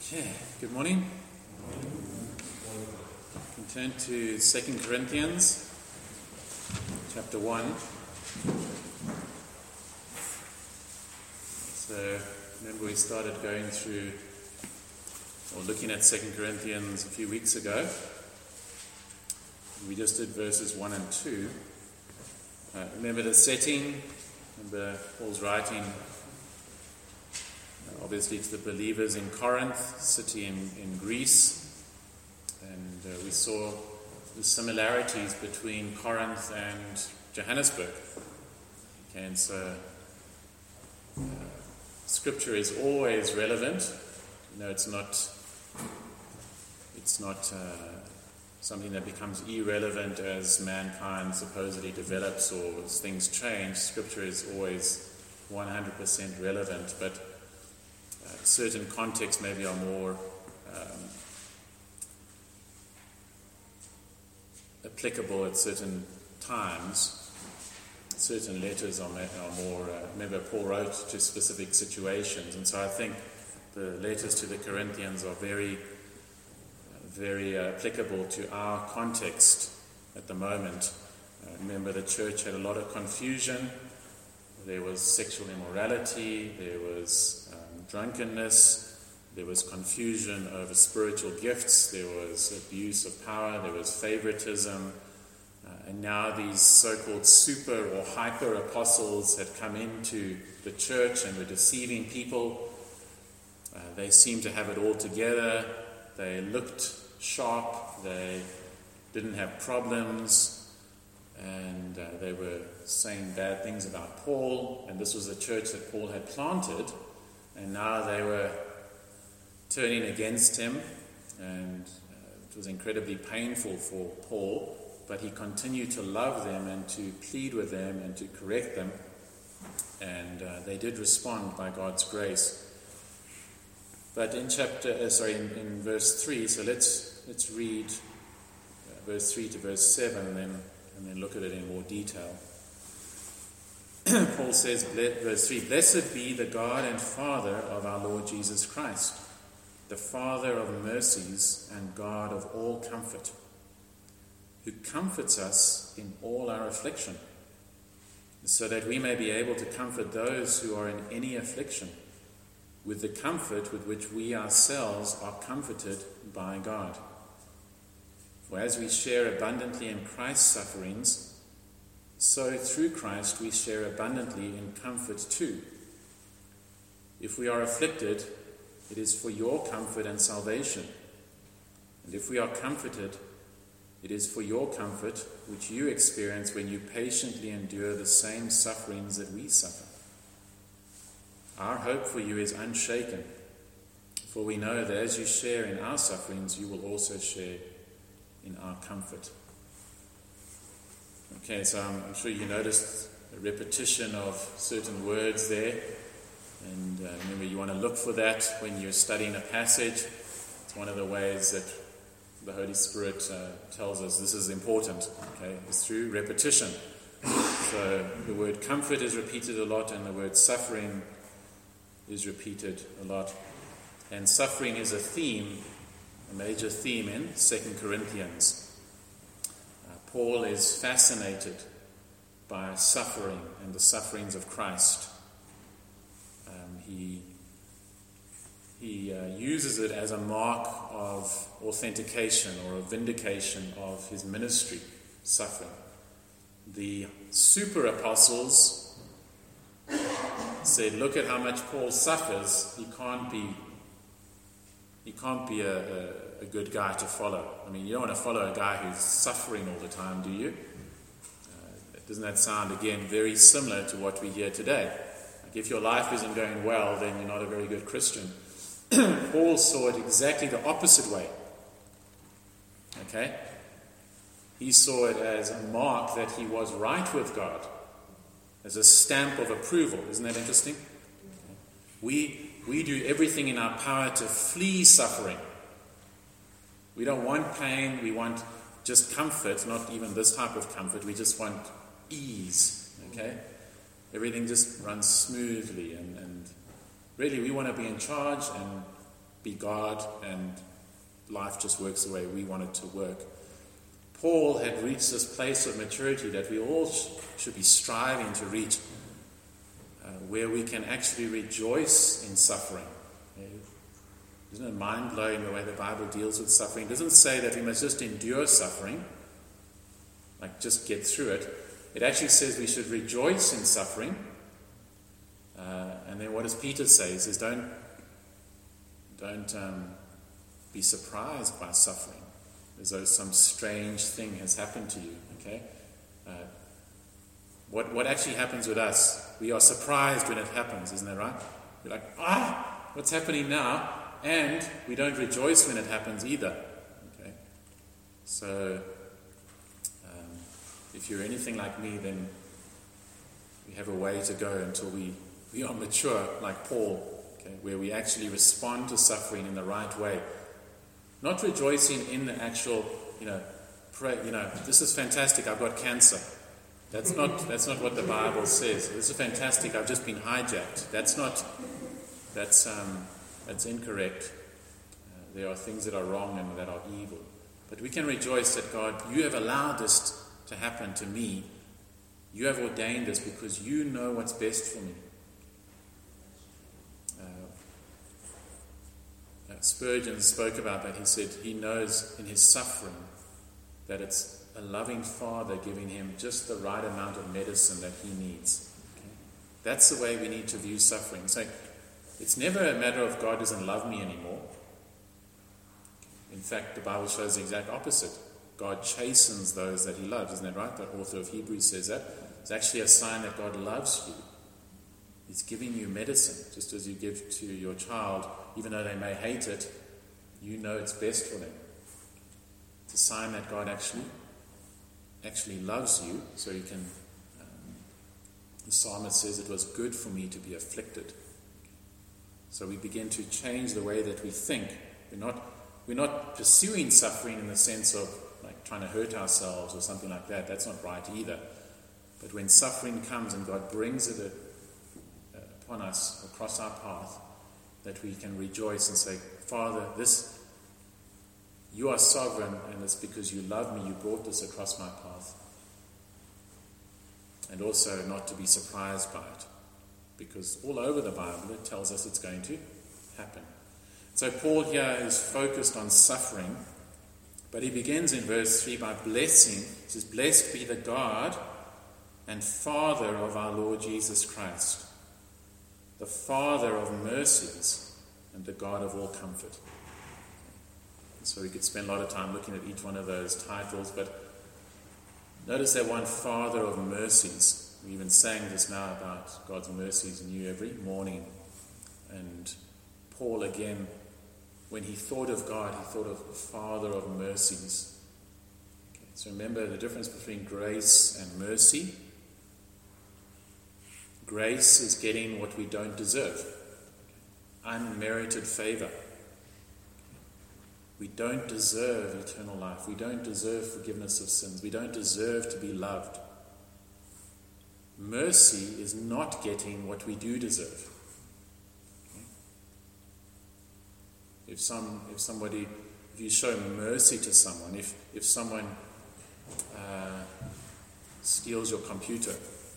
Okay, good morning. You can turn to 2 Corinthians chapter 1. So remember we started going through or looking at 2 Corinthians a few weeks ago. We just did verses 1 and 2. Remember the setting. Remember Paul's writing obviously to the believers in Corinth, city in Greece, and we saw the similarities between Corinth and Johannesburg. Okay, and so Scripture is always relevant. You know, it's not something that becomes irrelevant as mankind supposedly develops or as things change. Scripture is always 100% relevant, but certain contexts maybe are more applicable at certain times. Certain letters are more, maybe Paul wrote to specific situations, and so I think the letters to the Corinthians are very, very applicable to our context at the moment. Remember, the church had a lot of confusion. There was sexual immorality, there was drunkenness, there was confusion over spiritual gifts, there was abuse of power, there was favoritism, and now these so-called super or hyper apostles had come into the church and were deceiving people. They seemed to have it all together. They looked sharp, they didn't have problems, and they were saying bad things about Paul, and this was a church that Paul had planted, and now they were turning against him, and it was incredibly painful for Paul, but he continued to love them and to plead with them and to correct them, and they did respond by God's grace. But in verse 3, so let's read verse 3 to verse 7 and then look at it in more detail. Paul says, verse 3, "Blessed be the God and Father of our Lord Jesus Christ, the Father of mercies and God of all comfort, who comforts us in all our affliction, so that we may be able to comfort those who are in any affliction, with the comfort with which we ourselves are comforted by God. For as we share abundantly in Christ's sufferings, so through Christ we share abundantly in comfort too. If we are afflicted, it is for your comfort and salvation. And if we are comforted, it is for your comfort which you experience when you patiently endure the same sufferings that we suffer. Our hope for you is unshaken, for we know that as you share in our sufferings, you will also share in our comfort." Okay, so I'm sure you noticed a repetition of certain words there, and remember you want to look for that when you're studying a passage. It's one of the ways that the Holy Spirit tells us this is important, okay, it's through repetition. So the word comfort is repeated a lot, and the word suffering is repeated a lot. And suffering is a major theme in 2 Corinthians. Paul is fascinated by suffering and the sufferings of Christ. He uses it as a mark of authentication or a vindication of his ministry, suffering. The super apostles said, "Look at how much Paul suffers. He can't be a good guy to follow." I mean, you don't want to follow a guy who's suffering all the time, do you? Doesn't that sound, again, very similar to what we hear today? Like, if your life isn't going well, then you're not a very good Christian. Paul saw it exactly the opposite way. Okay? He saw it as a mark that he was right with God, as a stamp of approval. Isn't that interesting? We do everything in our power to flee suffering. We don't want pain, we want just comfort, not even this type of comfort, we just want ease, okay? Everything just runs smoothly, and really we want to be in charge, and be God and life just works the way we want it to work. Paul had reached this place of maturity that we all should be striving to reach, where we can actually rejoice in suffering. Isn't it mind-blowing the way the Bible deals with suffering? It doesn't say that we must just endure suffering, like just get through it. It actually says we should rejoice in suffering. And then what does Peter say? He says, don't be surprised by suffering, as though some strange thing has happened to you. Okay? What actually happens with us, we are surprised when it happens, isn't that right? We're like, what's happening now? And we don't rejoice when it happens either. Okay? So, if you're anything like me, then we have a way to go until we are mature, like Paul, okay, where we actually respond to suffering in the right way. Not rejoicing in the actual, pray, this is fantastic, I've got cancer. That's not what the Bible says. This is fantastic, I've just been hijacked. That's incorrect. There are things that are wrong and that are evil. But we can rejoice that, God, you have allowed this to happen to me. You have ordained this because you know what's best for me. Spurgeon spoke about that. He said he knows in his suffering that it's a loving Father giving him just the right amount of medicine that he needs. Okay? That's the way we need to view suffering. So it's never a matter of God doesn't love me anymore. In fact, the Bible shows the exact opposite. God chastens those that he loves. Isn't that right? The author of Hebrews says that. It's actually a sign that God loves you. He's giving you medicine, just as you give to your child, even though they may hate it, you know it's best for them. It's a sign that God actually loves you, so you can, the psalmist says, it was good for me to be afflicted. So we begin to change the way that we think. We're not pursuing suffering in the sense of like trying to hurt ourselves or something like that. That's not right either. But when suffering comes and God brings it upon us, across our path, that we can rejoice and say, Father, you are sovereign, and it's because you love me, you brought this across my path. And also not to be surprised by it, because all over the Bible it tells us it's going to happen. So Paul here is focused on suffering, but he begins in verse 3 by blessing. He says, blessed be the God and Father of our Lord Jesus Christ, the Father of mercies and the God of all comfort. So we could spend a lot of time looking at each one of those titles, but notice that one, Father of mercies. We even sang this now about God's mercies new every morning. And Paul again, when he thought of God, he thought of the Father of mercies. Okay, so remember the difference between grace and mercy. Grace is getting what we don't deserve. Unmerited favor. We don't deserve eternal life. We don't deserve forgiveness of sins. We don't deserve to be loved. Mercy is not getting what we do deserve. Okay? If you show mercy to someone, if someone steals your computer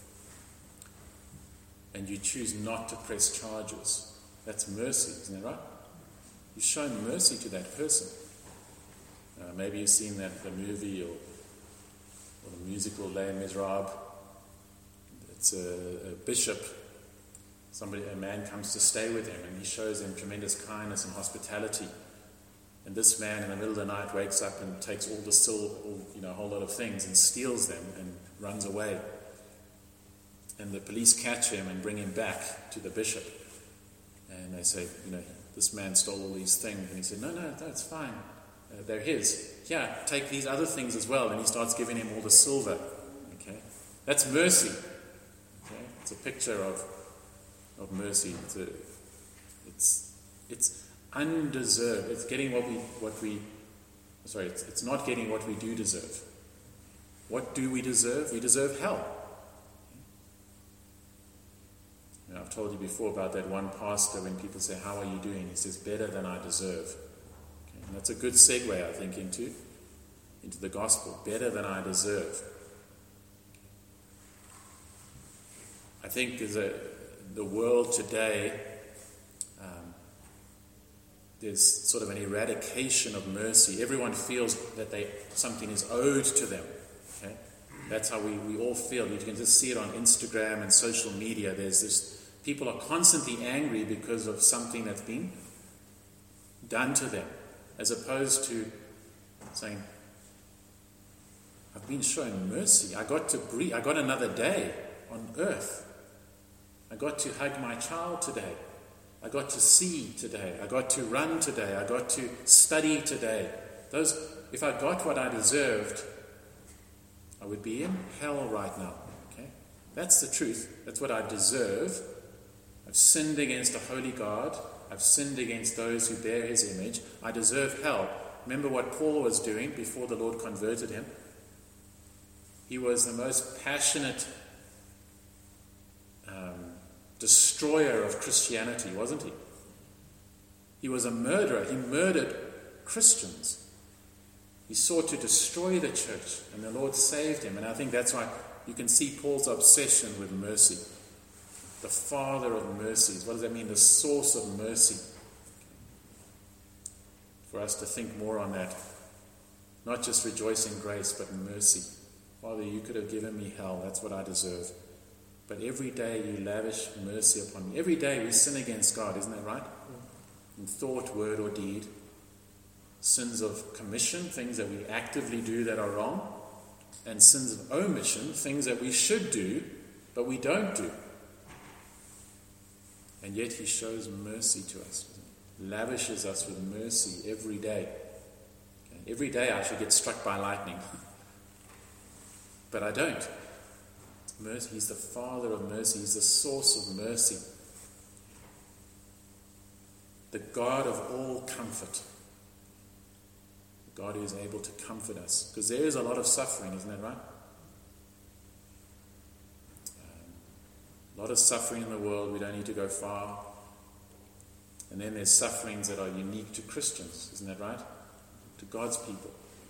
and you choose not to press charges, that's mercy, isn't that right? You've shown mercy to that person. Maybe you've seen the movie or the musical Les Miserables. It's a bishop. A man comes to stay with him, and he shows him tremendous kindness and hospitality. And this man, in the middle of the night, wakes up and takes all the silver, a whole lot of things, and steals them and runs away. And the police catch him and bring him back to the bishop. And they say, this man stole all these things. And he said, no, it's fine. They're his. Yeah, take these other things as well. And he starts giving him all the silver. Okay, that's mercy. Okay, it's a picture of mercy. It's undeserved. It's getting it's not getting what we do deserve. What do we deserve? We deserve hell. I've told you before about that one pastor when people say, "How are you doing?" He says, "Better than I deserve." Okay, and that's a good segue, I think, into the gospel. Better than I deserve. I think the world today, there's sort of an eradication of mercy. Everyone feels that something is owed to them. Okay? That's how we all feel. You can just see it on Instagram and social media. There's this, people are constantly angry because of something that's been done to them, as opposed to saying, I've been shown mercy. I got to breathe. I got another day on earth. I got to hug my child today. I got to see today. I got to run today. I got to study today. If I got what I deserved, I would be in hell right now. Okay? That's the truth. That's what I deserve. I've sinned against a holy God. I've sinned against those who bear his image. I deserve hell. Remember what Paul was doing before the Lord converted him? He was the most passionate destroyer of Christianity, wasn't he? He was a murderer. He murdered Christians. He sought to destroy the church, and the Lord saved him. And I think that's why you can see Paul's obsession with mercy. The Father of mercies. What does that mean? The source of mercy. For us to think more on that. Not just rejoice in grace, but in mercy. Father, you could have given me hell. That's what I deserve. But every day you lavish mercy upon me. Every day we sin against God, isn't that right? In thought, word, or deed. Sins of commission, things that we actively do that are wrong. And sins of omission, things that we should do, but we don't do. And yet he shows mercy to us. Lavishes us with mercy every day. Okay? Every day I should get struck by lightning. But I don't. Mercy. He's the Father of mercy. He's the source of mercy. The God of all comfort. The God who is able to comfort us. Because there is a lot of suffering, isn't that right? A lot of suffering in the world. We don't need to go far. And then there's sufferings that are unique to Christians, isn't that right? To God's people.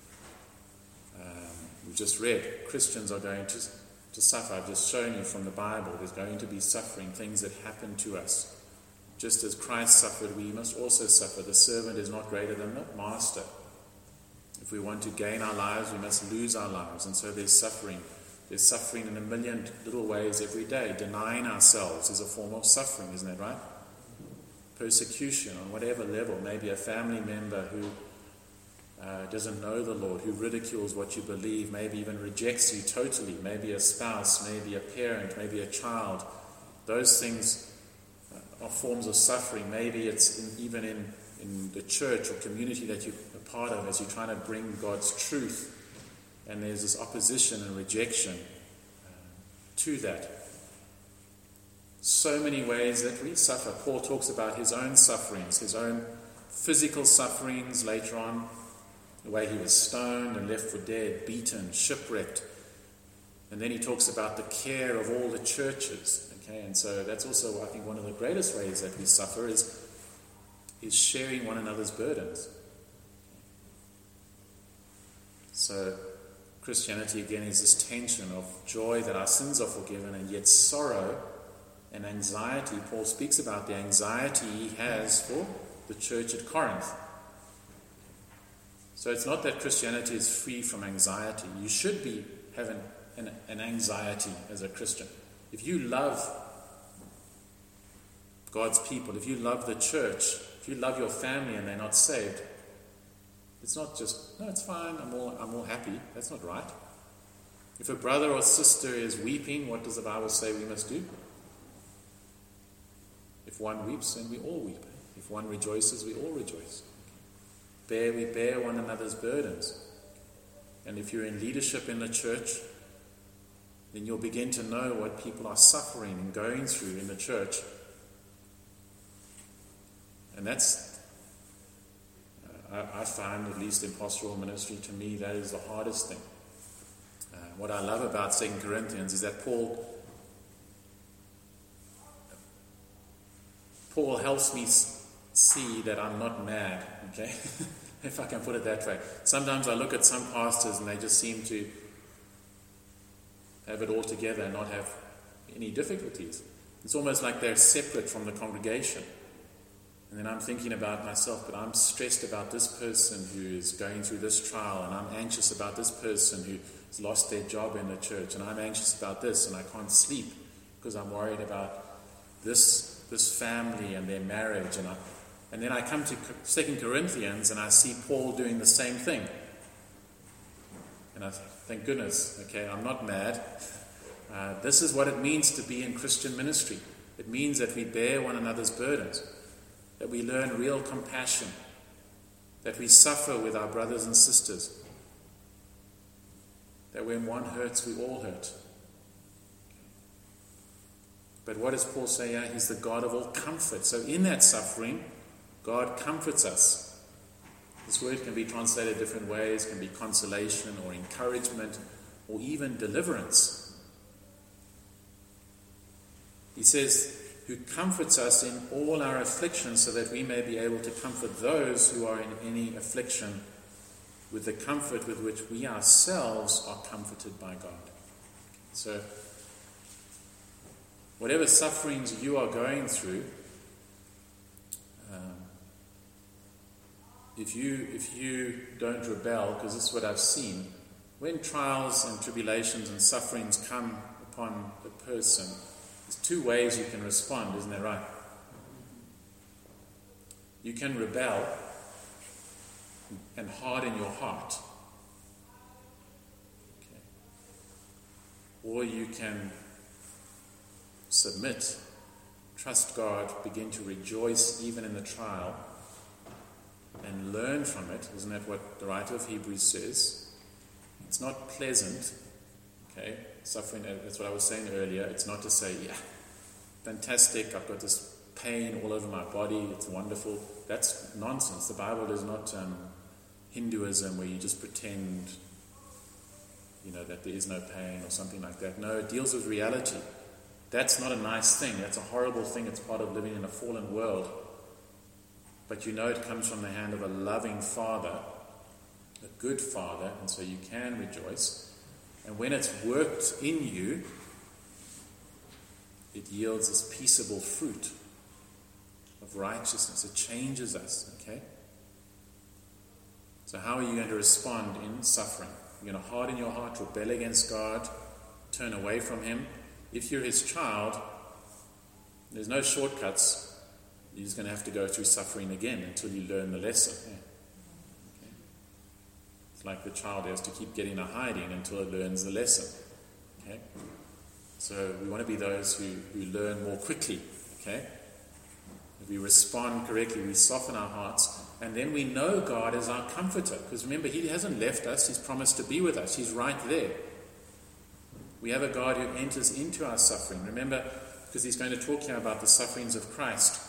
We've just read, Christians are going to suffer. I've just shown you from the Bible, there's going to be suffering, things that happen to us. Just as Christ suffered, we must also suffer. The servant is not greater than the master. If we want to gain our lives, we must lose our lives. And so there's suffering. There's suffering in a million little ways every day. Denying ourselves is a form of suffering, isn't that right? Persecution on whatever level. Maybe a family member who doesn't know the Lord, who ridicules what you believe, maybe even rejects you totally, maybe a spouse, maybe a parent, maybe a child. Those things are forms of suffering. Maybe it's even in the church or community that you're a part of as you're trying to bring God's truth, and there's this opposition and rejection to that. So many ways that we suffer. Paul talks about his own sufferings, his own physical sufferings later on, the way he was stoned and left for dead, beaten, shipwrecked. And then he talks about the care of all the churches. Okay, and so that's also, I think, one of the greatest ways that we suffer is sharing one another's burdens. So Christianity, again, is this tension of joy that our sins are forgiven, and yet sorrow and anxiety. Paul speaks about the anxiety he has for the church at Corinth. So it's not that Christianity is free from anxiety. You should be having an anxiety as a Christian. If you love God's people, if you love the church, if you love your family and they're not saved, it's not just, no, it's fine, I'm all happy. That's not right. If a brother or sister is weeping, what does the Bible say we must do? If one weeps, then we all weep. If one rejoices, we all rejoice. We bear one another's burdens. And if you're in leadership in the church, then you'll begin to know what people are suffering and going through in the church. And that's, I find, at least in pastoral ministry, to me, that is the hardest thing. What I love about 2 Corinthians is that Paul Paul helps me see that I'm not mad, okay? If I can put it that way. Sometimes I look at some pastors and they just seem to have it all together and not have any difficulties. It's almost like they're separate from the congregation. And then I'm thinking about myself, but I'm stressed about this person who is going through this trial, and I'm anxious about this person who's lost their job in the church, and I'm anxious about this, and I can't sleep because I'm worried about this family and their marriage. And then I come to 2 Corinthians and I see Paul doing the same thing. And I think, thank goodness, okay, I'm not mad. This is what it means to be in Christian ministry. It means that we bear one another's burdens, that we learn real compassion, that we suffer with our brothers and sisters, that when one hurts, we all hurt. But what does Paul say here? He's the God of all comfort. So in that suffering, God comforts us. This word can be translated different ways. It can be consolation or encouragement or even deliverance. He says, who comforts us in all our afflictions so that we may be able to comfort those who are in any affliction with the comfort with which we ourselves are comforted by God. So, whatever sufferings you are going through, if you don't rebel, because this is what I've seen, when trials and tribulations and sufferings come upon a person, there's two ways you can respond, isn't that right? You can rebel and harden your heart. Okay. Or you can submit, trust God, begin to rejoice even in the trial, and learn from it. Isn't that what the writer of Hebrews says? It's not pleasant, okay? Suffering, that's what I was saying earlier. It's not to say, yeah, fantastic, I've got this pain all over my body, it's wonderful. That's nonsense. The Bible is not Hinduism where you just pretend, that there is no pain or something like that. No, it deals with reality. That's not a nice thing. That's a horrible thing. It's part of living in a fallen world. But it comes from the hand of a loving Father, a good Father, and so you can rejoice. And when it's worked in you, it yields this peaceable fruit of righteousness. It changes us, okay? So how are you going to respond in suffering? You're going to harden your heart, rebel against God, turn away from Him. If you're His child, there's no shortcuts. You're just going to have to go through suffering again until you learn the lesson. Yeah. Okay. It's like the child has to keep getting a hiding until it learns the lesson. Okay. So we want to be those who learn more quickly. Okay. If we respond correctly, we soften our hearts, and then we know God is our comforter. Because remember, He hasn't left us. He's promised to be with us. He's right there. We have a God who enters into our suffering. Remember, because he's going to talk here about the sufferings of Christ.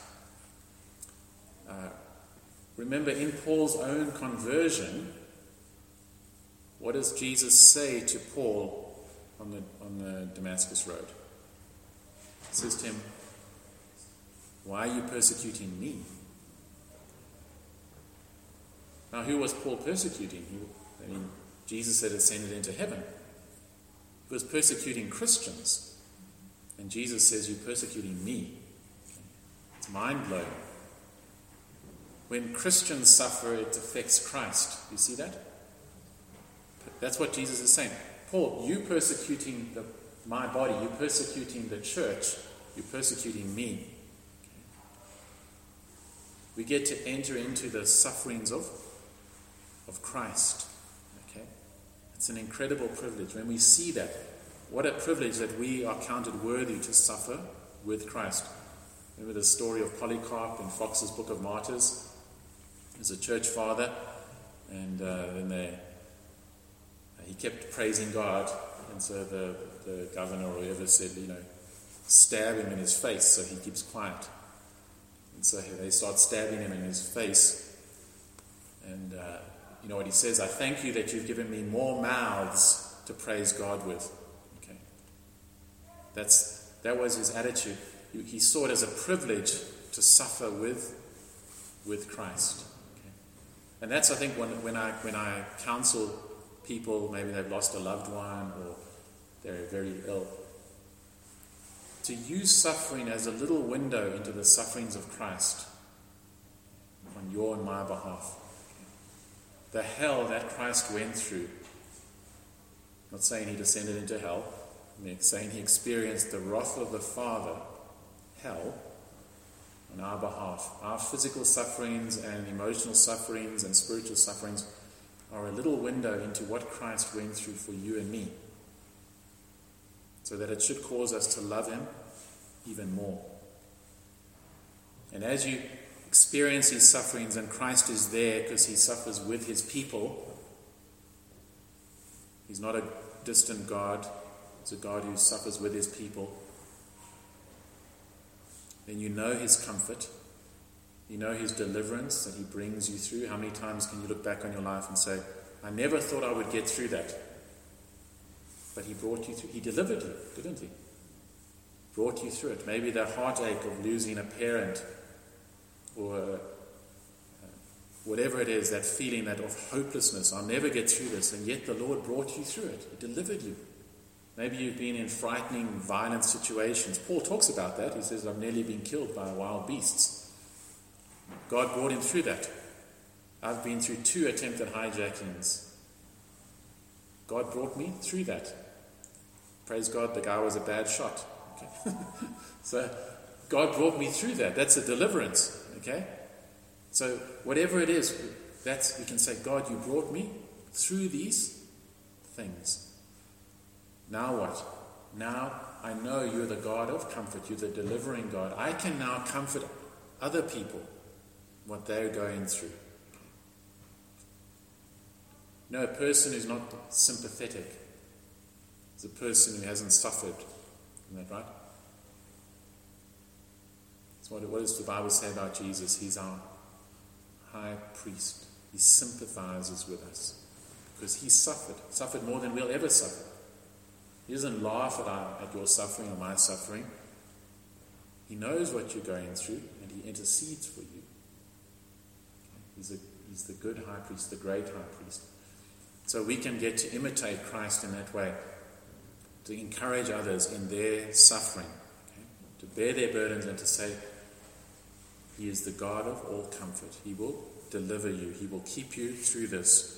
Remember, in Paul's own conversion, what does Jesus say to Paul on the Damascus road? He says to him, "Why are you persecuting me?" Now, who was Paul persecuting? Jesus had ascended into heaven. He was persecuting Christians. And Jesus says, "You're persecuting me." It's mind-blowing. When Christians suffer, it affects Christ. You see that? That's what Jesus is saying. Paul, you persecuting my body, you persecuting the church, you're persecuting me. We get to enter into the sufferings of Christ. Okay? It's an incredible privilege. When we see that, what a privilege that we are counted worthy to suffer with Christ. Remember the story of Polycarp in Fox's Book of Martyrs? He's a church father, and then he kept praising God, and so the governor or whoever said, stab him in his face so he keeps quiet. And so they start stabbing him in his face, and you know what he says? "I thank you that you've given me more mouths to praise God with." Okay, that was his attitude. He saw it as a privilege to suffer with Christ. Okay? And that's, I think, when I counsel people, maybe they've lost a loved one or they're very ill, to use suffering as a little window into the sufferings of Christ on your and my behalf. The hell that Christ went through. I'm not saying he descended into hell. I'm saying he experienced the wrath of the Father, hell, on our behalf. Our physical sufferings and emotional sufferings and spiritual sufferings are a little window into what Christ went through for you and me, so that it should cause us to love him even more. And as you experience his sufferings, and Christ is there because he suffers with his people, he's not a distant God, he's a God who suffers with his people, then you know his comfort, you know his deliverance that he brings you through. How many times can you look back on your life and say, I never thought I would get through that, but he brought you through. He delivered you, didn't he? Brought you through it. Maybe the heartache of losing a parent, or whatever it is, that feeling that of hopelessness, I'll never get through this, and yet the Lord brought you through it. He delivered you. Maybe you've been in frightening, violent situations. Paul talks about that. He says, I've nearly been killed by wild beasts. God brought him through that. I've been through 2 attempted hijackings. God brought me through that. Praise God, the guy was a bad shot. Okay. So God brought me through that. That's a deliverance. Okay? So whatever it is, that's, we can say, God, you brought me through these things. Now what? Now I know you're the God of comfort. You're the delivering God. I can now comfort other people, what they're going through. No, a person who's not sympathetic is a person who hasn't suffered. Isn't that right? So what does the Bible say about Jesus? He's our high priest. He sympathizes with us because he suffered more than we'll ever suffer. He doesn't laugh at your suffering or my suffering. He knows what you're going through and he intercedes for you. He's the good high priest, the great high priest. So we can get to imitate Christ in that way, to encourage others in their suffering, okay? To bear their burdens and to say, he is the God of all comfort. He will deliver you. He will keep you through this.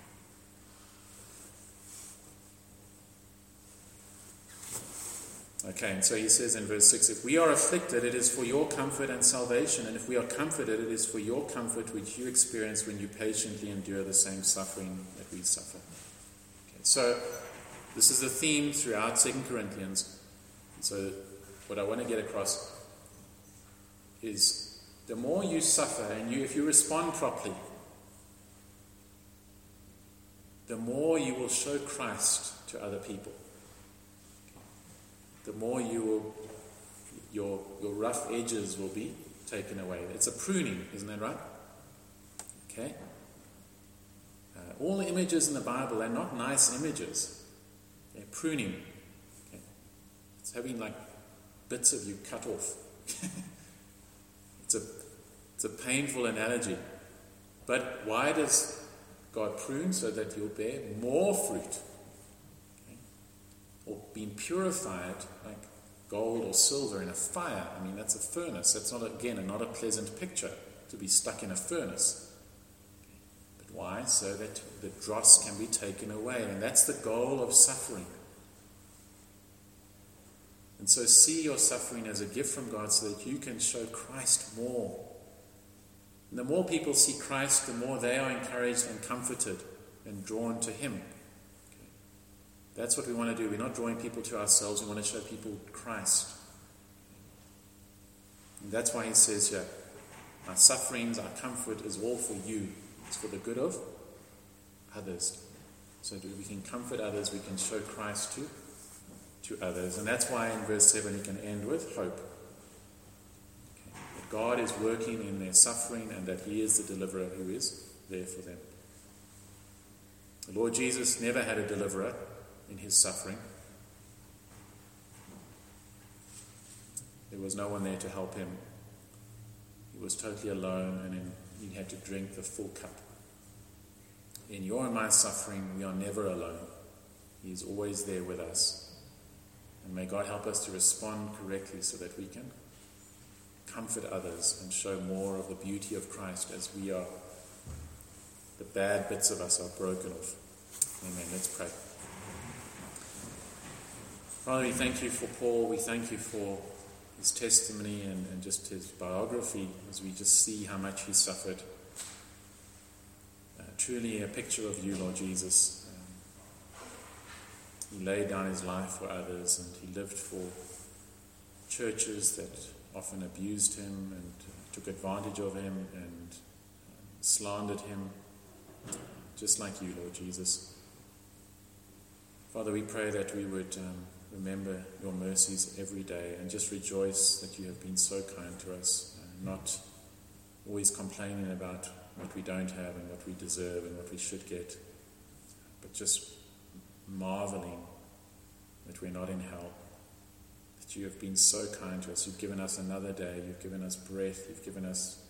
Okay, and so he says in verse 6, if we are afflicted, it is for your comfort and salvation, and if we are comforted, it is for your comfort which you experience when you patiently endure the same suffering that we suffer. Okay, so this is a theme throughout 2 Corinthians. So what I want to get across is the more you suffer, and if you respond properly, the more you will show Christ to other people. The more your rough edges will be taken away. It's a pruning, isn't that right? Okay. All the images in the Bible are not nice images. They're pruning. Okay. It's having like bits of you cut off. It's a painful analogy. But why does God prune? So that you'll bear more fruit. Or being purified like gold or silver in a fire. I mean, that's a furnace. That's not a pleasant picture to be stuck in a furnace. But why? So that the dross can be taken away. And that's the goal of suffering. And so see your suffering as a gift from God so that you can show Christ more. And the more people see Christ, the more they are encouraged and comforted and drawn to him. That's what we want to do. We're not drawing people to ourselves. We want to show people Christ. And that's why he says here, our sufferings, our comfort is all for you. It's for the good of others. So that we can comfort others, we can show Christ to others. And that's why in verse 7 he can end with hope. Okay. That God is working in their suffering and that he is the deliverer who is there for them. The Lord Jesus never had a deliverer in his suffering. There was no one there to help him. He was totally alone, and he had to drink the full cup. In your and my suffering, we are never alone. He is always there with us. And may God help us to respond correctly so that we can comfort others and show more of the beauty of Christ as the bad bits of us are broken off. Amen. Let's pray. Father, we thank you for Paul. We thank you for his testimony and just his biography as we just see how much he suffered. Truly a picture of you, Lord Jesus. He laid down his life for others, and he lived for churches that often abused him and took advantage of him and slandered him, just like you, Lord Jesus. Father, we pray that we would remember your mercies every day and just rejoice that you have been so kind to us, not always complaining about what we don't have and what we deserve and what we should get, but just marveling that we're not in hell, that you have been so kind to us. You've given us another day, you've given us breath, you've given us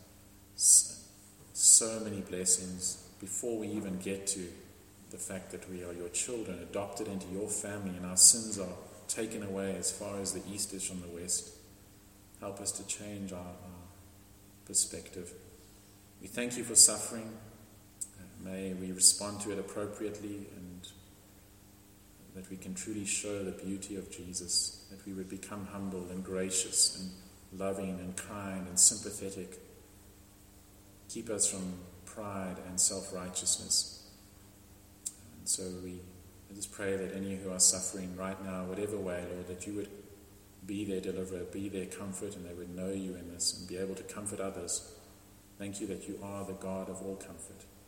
so many blessings before we even get to the fact that we are your children, adopted into your family, and our sins are taken away as far as the east is from the west. Help us to change our perspective. We thank you for suffering. May we respond to it appropriately, and that we can truly show the beauty of Jesus, that we would become humble and gracious and loving and kind and sympathetic. Keep us from pride and self-righteousness. And so I just pray that any who are suffering right now, whatever way, Lord, that you would be their deliverer, be their comfort, and they would know you in this and be able to comfort others. Thank you that you are the God of all comfort.